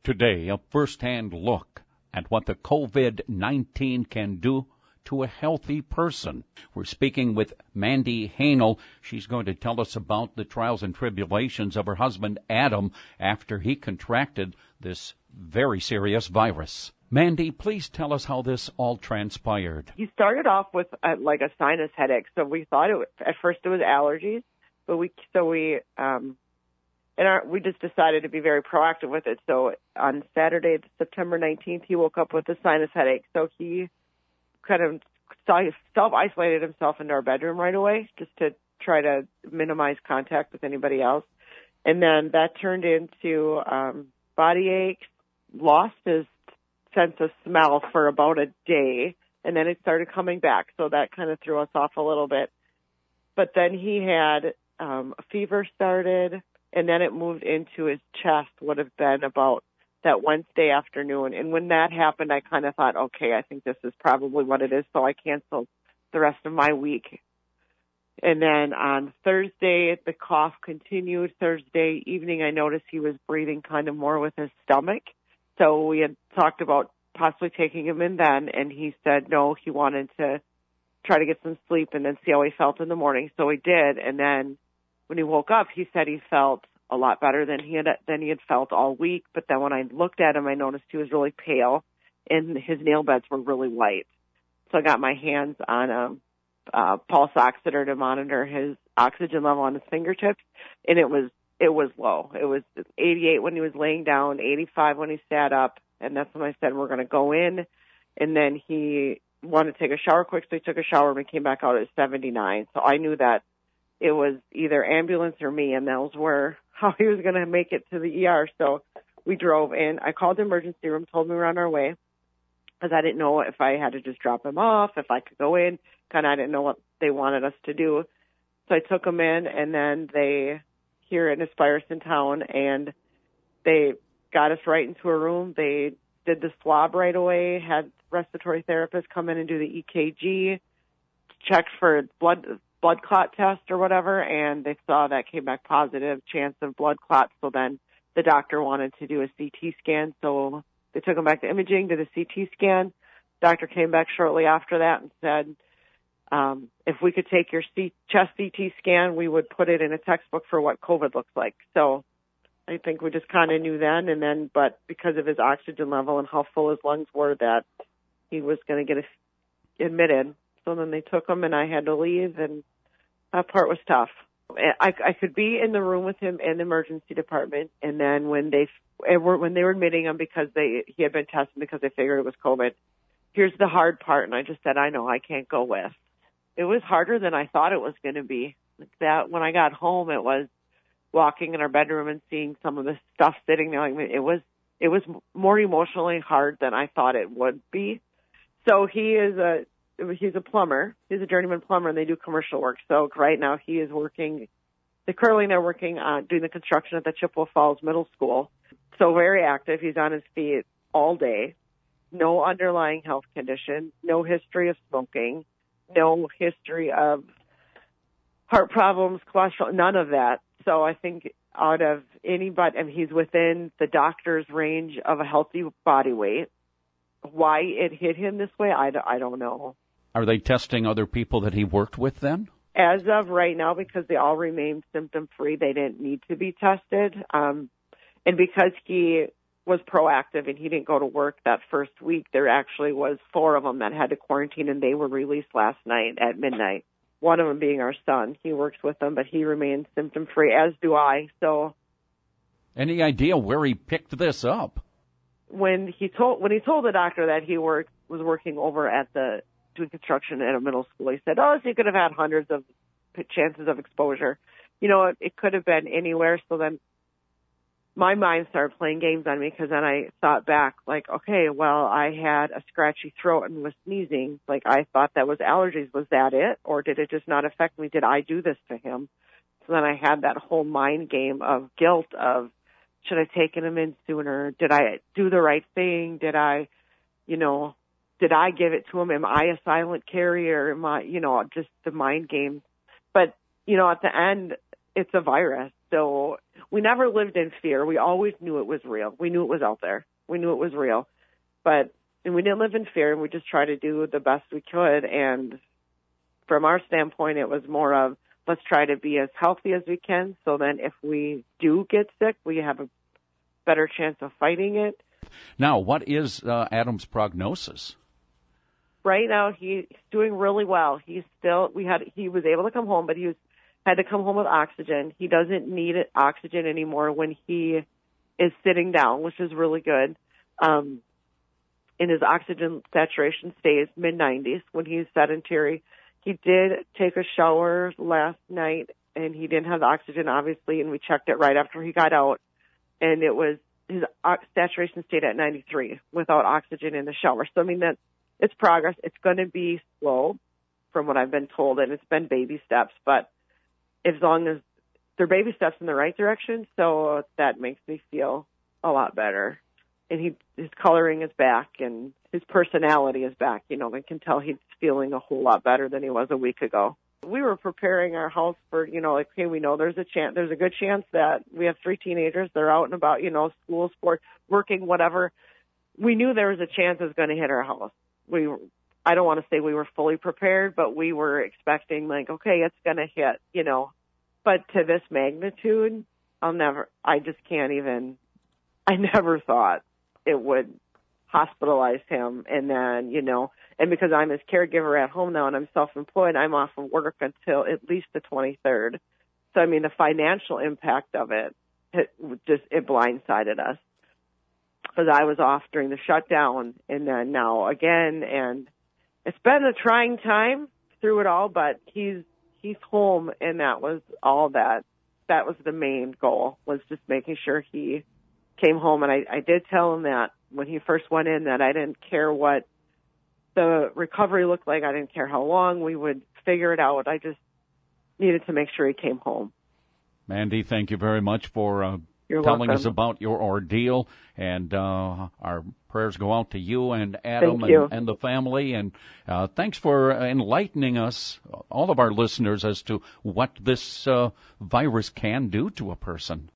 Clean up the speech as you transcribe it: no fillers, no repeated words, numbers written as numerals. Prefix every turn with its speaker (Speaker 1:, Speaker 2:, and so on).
Speaker 1: Today, a first-hand look at what the COVID-19 can do to a healthy person. We're speaking with Mandy Hanel. She's going to tell us about the trials and tribulations of her husband, Adam, after he contracted this very serious virus. Mandy, please tell us how this all transpired.
Speaker 2: He started off with a sinus headache, so we thought at first it was allergies, but we just decided to be very proactive with it. So on Saturday, September 19th, he woke up with a sinus headache. So he kind of self-isolated himself into our bedroom right away just to try to minimize contact with anybody else. And then that turned into body aches, lost his sense of smell for about a day, and then it started coming back. So that kind of threw us off a little bit. But then he had a fever started, and then it moved into his chest, would have been about that Wednesday afternoon. And when that happened, I kind of thought, okay, I think this is probably what it is. So I canceled the rest of my week. And then on Thursday, the cough continued. Thursday evening, I noticed he was breathing kind of more with his stomach. So we had talked about possibly taking him in then, and he said no, he wanted to try to get some sleep and then see how he felt in the morning. So he did. And then when he woke up, he said he felt a lot better than he had felt all week. But then when I looked at him, I noticed he was really pale and his nail beds were really white. So I got my hands on a pulse oximeter to monitor his oxygen level on his fingertips, and it was low. It was 88 when he was laying down, 85 when he sat up, and that's when I said we're going to go in. And then he wanted to take a shower quick, so he took a shower and came back out at 79. So I knew that it was either ambulance or me, and those were how he was going to make it to the ER. So we drove in. I called the emergency room, told me we were on our way, because I didn't know if I had to just drop him off, if I could go in. Kind of I didn't know what they wanted us to do. So I took him in, and then they here in Aspirus in town, and they got us right into a room. They did the swab right away, had respiratory therapists come in and do the EKG, checked for blood clot test or whatever, and they saw that came back positive, chance of blood clots. So then the doctor wanted to do a CT scan, so they took him back to imaging, did a CT scan. Doctor came back shortly after that and said, if we could take your chest CT scan, we would put it in a textbook for what COVID looks like. So I think we just kind of knew then, but because of his oxygen level and how full his lungs were, that he was going to get admitted. So then they took him, and I had to leave, and that part was tough. I could be in the room with him in the emergency department, and then when they were admitting him because he had been tested because they figured it was COVID. Here's the hard part, and I just said, I know I can't go with. It was harder than I thought it was going to be. That when I got home, it was walking in our bedroom and seeing some of the stuff sitting there. It was more emotionally hard than I thought it would be. So he's a plumber. He's a journeyman plumber, and they do commercial work. So right now he is working. Currently they're working on doing the construction at the Chippewa Falls Middle School. So very active. He's on his feet all day. No underlying health condition. No history of smoking. No history of heart problems, cholesterol, none of that. So I think out of anybody, he's within the doctor's range of a healthy body weight. Why it hit him this way, I don't know.
Speaker 1: Are they testing other people that he worked with then?
Speaker 2: As of right now, because they all remained symptom-free, they didn't need to be tested. And because he was proactive and he didn't go to work that first week, there actually was 4 of them that had to quarantine, and they were released last night at midnight. One of them being our son. He works with them, but he remains symptom-free, as do I. So,
Speaker 1: any idea where he picked this up?
Speaker 2: When he told the doctor that he was working over at doing construction at a middle school, he said, so he could have had hundreds of chances of exposure. It could have been anywhere. So then my mind started playing games on me, because then I thought back, okay, well, I had a scratchy throat and was sneezing. I thought that was allergies. Was that it? Or did it just not affect me? Did I do this to him? So then I had that whole mind game of guilt of, should I have taken him in sooner? Did I do the right thing? Did I give it to him? Am I a silent carrier? Am I, just the mind game? But, at the end, it's a virus. So we never lived in fear. We always knew it was real. We knew it was out there. We knew it was real. And we didn't live in fear. We just tried to do the best we could. And from our standpoint, it was more of, let's try to be as healthy as we can. So then if we do get sick, we have a better chance of fighting it.
Speaker 1: Now, what is Adam's prognosis?
Speaker 2: Right now, he's doing really well. He was able to come home, but had to come home with oxygen. He doesn't need oxygen anymore when he is sitting down, which is really good. And his oxygen saturation stays mid-90s when he's sedentary. He did take a shower last night, and he didn't have the oxygen, obviously, and we checked it right after he got out, and it was his saturation stayed at 93 without oxygen in the shower. So, I mean, it's progress. It's going to be slow from what I've been told, and it's been baby steps, but as long as they're baby steps in the right direction, so that makes me feel a lot better. And his coloring is back, and his personality is back. You know, I can tell he's feeling a whole lot better than he was a week ago. We were preparing our house for, like, hey, we know there's a good chance that we have 3 teenagers. They're out and about, school, sport, working, whatever. We knew there was a chance it was going to hit our house. I don't want to say we were fully prepared, but we were expecting, like, okay, it's going to hit, But to this magnitude, I just can't even, I never thought it would hospitalize him. And then, and because I'm his caregiver at home now and I'm self-employed, I'm off of work until at least the 23rd. So, I mean, the financial impact of it blindsided us because I was off during the shutdown and then now again. And it's been a trying time through it all, but he's home, and that was all that was the main goal, was just making sure he came home. And I did tell him that when he first went in that I didn't care what the recovery looked like. I didn't care how long. We would figure it out. I just needed to make sure he came home.
Speaker 1: Mandy, thank you very much for
Speaker 2: You're
Speaker 1: telling
Speaker 2: welcome.
Speaker 1: us about your ordeal, and our prayers go out to you and Adam and the family, and thanks for enlightening us, all of our listeners, as to what this virus can do to a person.